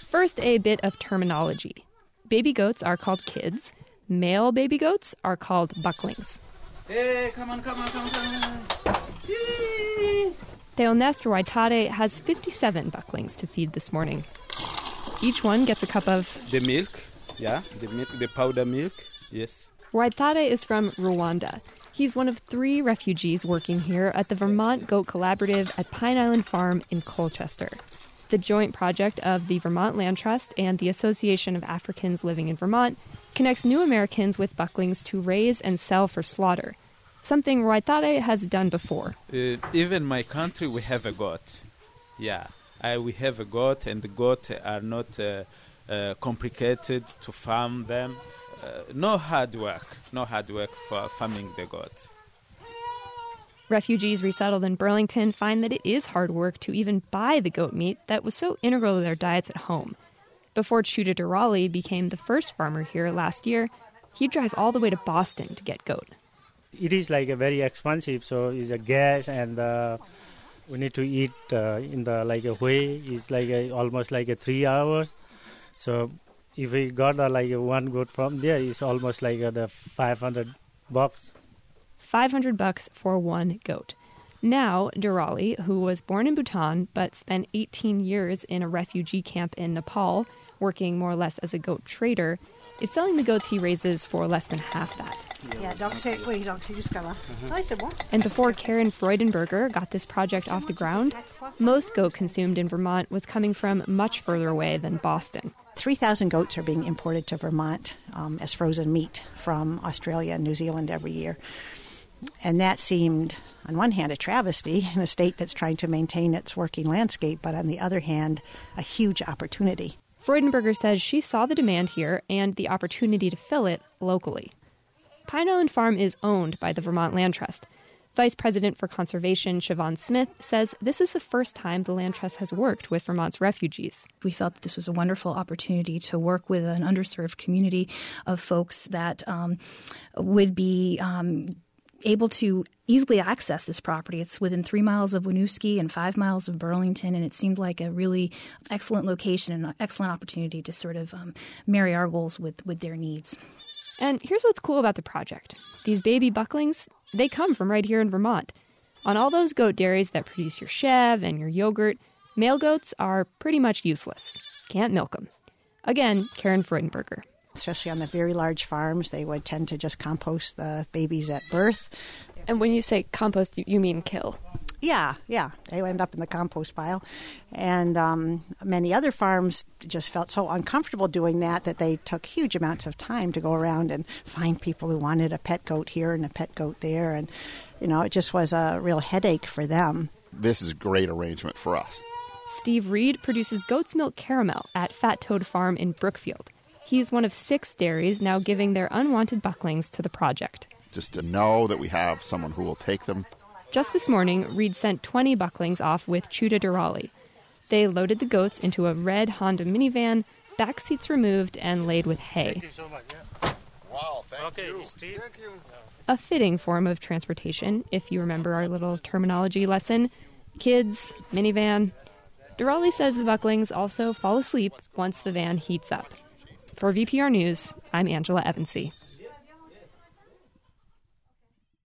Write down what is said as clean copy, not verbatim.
First, a bit of terminology. Baby goats are called kids. Male baby goats are called bucklings. Hey, come on. Theonest Waitare has 57 bucklings to feed this morning. Each one gets a cup of... The milk, the powder milk, yes. Waitare is from Rwanda. He's one of 3 refugees working here at the Vermont Goat Collaborative at Pine Island Farm in Colchester. The joint project of the Vermont Land Trust and the Association of Africans Living in Vermont connects new Americans with bucklings to raise and sell for slaughter, something Waitare has done before. Even in my country, we have a goat. Yeah, we have a goat, and the goat are not complicated to farm them. No hard work for farming the goat. Refugees resettled in Burlington find that it is hard work to even buy the goat meat that was so integral to their diets at home. Before Chuda Durali became the first farmer here last year, he'd drive all the way to Boston to get goat. It is like a very expensive, so it's a gas, and we need to eat in the like a way. It's like almost like 3 hours. So if we got like one goat from there, it's almost like the $500. $500 for one goat. Now, Durali, who was born in Bhutan but spent 18 years in a refugee camp in Nepal, working more or less as a goat trader, is selling the goats he raises for less than half that. And before Karen Freudenberger got this project off the ground, most goat consumed in Vermont was coming from much further away than Boston. 3,000 goats are being imported to Vermont as frozen meat from Australia and New Zealand every year. And that seemed, on one hand, a travesty in a state that's trying to maintain its working landscape, but on the other hand, a huge opportunity. Freudenberger says she saw the demand here and the opportunity to fill it locally. Pine Island Farm is owned by the Vermont Land Trust. Vice President for Conservation Siobhan Smith says this is the first time the Land Trust has worked with Vermont's refugees. We felt that this was a wonderful opportunity to work with an underserved community of folks that would be able to easily access this property. It's within 3 miles of Winooski and 5 miles of Burlington, and it seemed like a really excellent location and an excellent opportunity to sort of marry our goals with their needs. And here's what's cool about the project. These baby bucklings, they come from right here in Vermont. On all those goat dairies that produce your chev and your yogurt, male goats are pretty much useless. Can't milk them. Again, Karen Freudenberger. Especially on the very large farms, they would tend to just compost the babies at birth. And when you say compost, you mean kill? Yeah. They would end up in the compost pile. And many other farms just felt so uncomfortable doing that they took huge amounts of time to go around and find people who wanted a pet goat here and a pet goat there. And, it just was a real headache for them. This is a great arrangement for us. Steve Reed produces goat's milk caramel at Fat Toad Farm in Brookfield. He's one of 6 dairies now giving their unwanted bucklings to the project. Just to know that we have someone who will take them. Just this morning, Reed sent 20 bucklings off with Chuda Durali. They loaded the goats into a red Honda minivan, back seats removed, and laid with hay. Thank you so much. Yeah. Wow, thank you. Steve. Thank you. A fitting form of transportation, if you remember our little terminology lesson. Kids, minivan. Durali says the bucklings also fall asleep once the van heats up. For VPR News, I'm Angela Evansy.